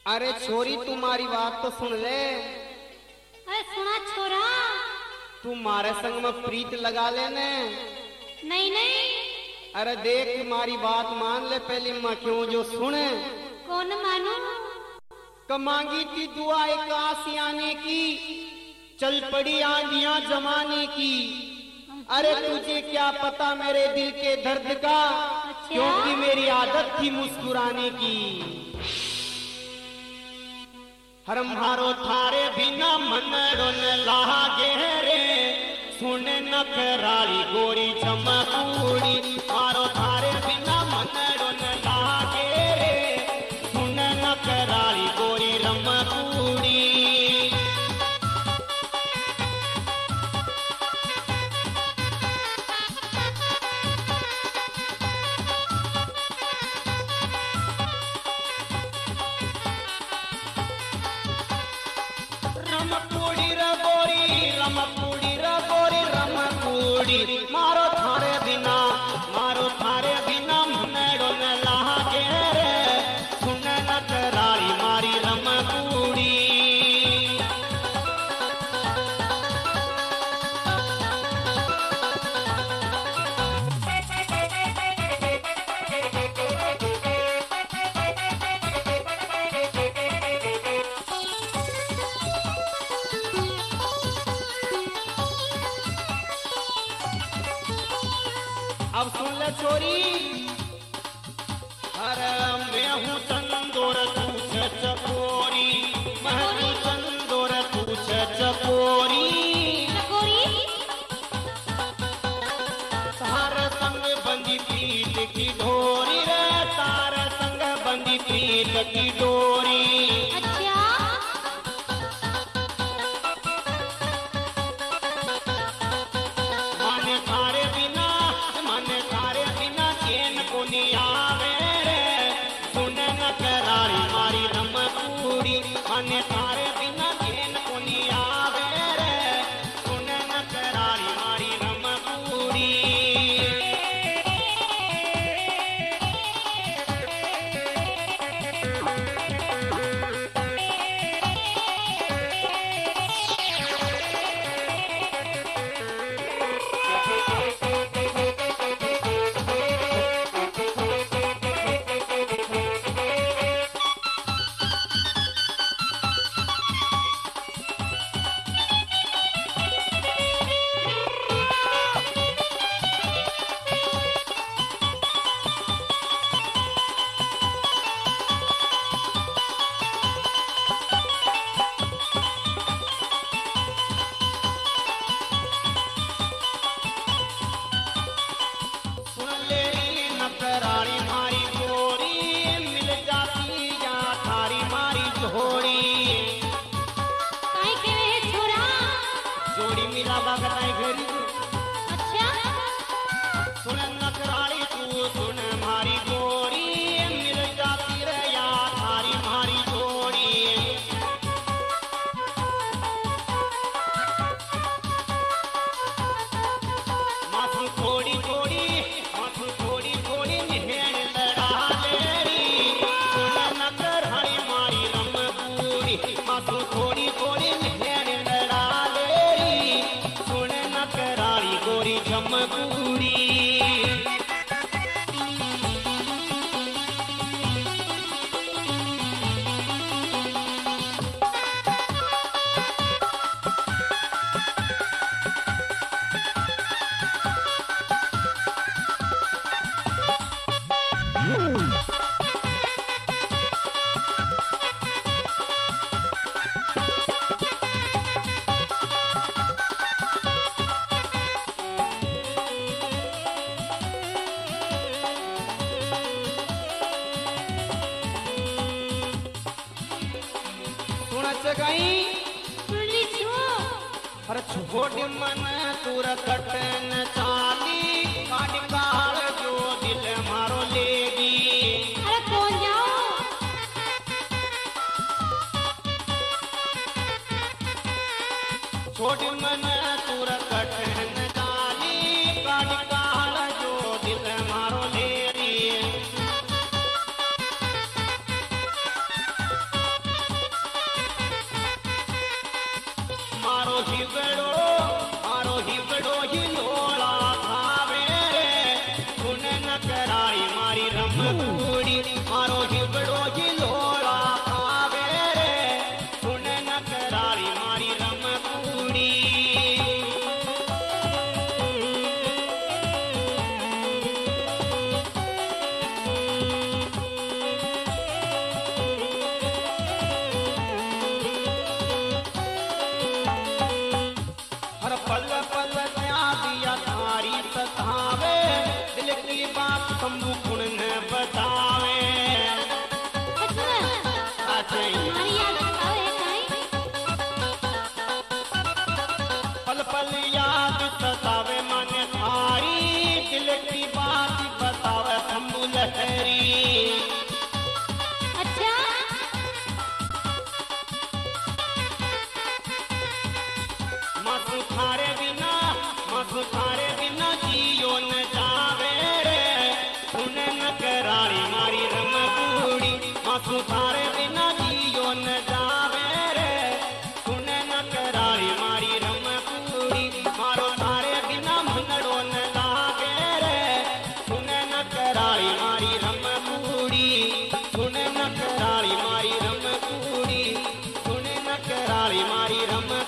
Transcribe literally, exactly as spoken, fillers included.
अरे छोरी तुम्हारी बात तो सुन ले। अरे सुना छोरा। तुम्हारे संग में प्रीत लगा लेने। नहीं नहीं। अरे देख तुम्हारी बात मान ले पहले माँ क्यों जो सुने। कौन मानू। कमांगी थी दुआ एक आसियाने की, चल पड़ी आंधियां जमाने की। अरे तुझे क्या पता मेरे दिल के दर्द का, क्योंकि मेरी आदत थी मुस्कुराने की। हरम हारो थारे बिना मन रोन लागे रे, सुन न कराली गोरी चमकूड़ी। हारो थारे बिना मन रोन लागे रे, सुन न कराली गोरी रमकूड़ी। रमकूड़ी रगोरी रमकूड़ी रगोरी रमकूड़ी। मारो थारे बिना मारो थारे बिना मन डोन लागे रे, सुन न कराली मारी रमकूड़ी। अब सुन ले छोरी। अरे मैं हूँ चंदोर तू छे चकोरी, मैं हूँ चंदोर तू छे चकोरी। चकोरी। तार संग बंदी प्रीत की डोरी रे, तार संग बंदी प्रीत की डोरी। अच्छा। माने थारे बिना माने थारे बिना चैन को नहीं आवे रे, सुन न करारी मारी रमकूड़ी। माने थारे बिना चैन को नहीं आवे रे, सुन न करारी मारी रमकूड़ी। सुन ले न करारी मारी गोरी, मिल जाती या थारी मारी जोड़ी। काहे के रे छोरा। जोड़ी मिला बगताई घरी। अच्छा। सुन न करारी तू सुन मारी गोरी, मिल जाती रे या थारी मारी जोड़ी। माथू थोड़ी थोड़ी माथू थोड़ी थोड़ी निहेण लड़ा लेरी, सुन न करारी मारी रमकूड़ी। माथू थोड़ी थोड़ी निहेण लड़ा लेरी, सुन न करारी गोरी चमकूड़ी। सुनच गई। सुन ली छो। अरे छोट मन तुर कटन चाली, काट काल जो दिल मारो लेगी। अरे कौन जाओ। छोट मन तुर कटन चाली, काट काल जो दिल मारो लेगी। हिवड़ो मारो हिवड़ो ही लोला खावे रे सुन न कराई मारी रमकूड़ी मारो हिवड़ो ही लोला खावे रे सुन न कराई मारी रमकूड़ी हर पल पल दिया थारी सतावे दिल की बात शंभू कुण न बतावे तुम्हारी याद आवे काई पल पल याद सतावे मन थारी दिल की बात बतावे शंभू लहरी अच्छा मासु थारे बिना मासु थारे बिना जियो न जावे रे सुन न करारी मारी रमकूड़ी मासु थारे बिना जियो न जावे रे सुन न करारी मारी रमकूड़ी मारो थारे बिना मनड़ो न लागे रे सुन न करारी मारी रमकूड़ी सुन न करारी मारी रमकूड़ी सुन न करारी मारी रम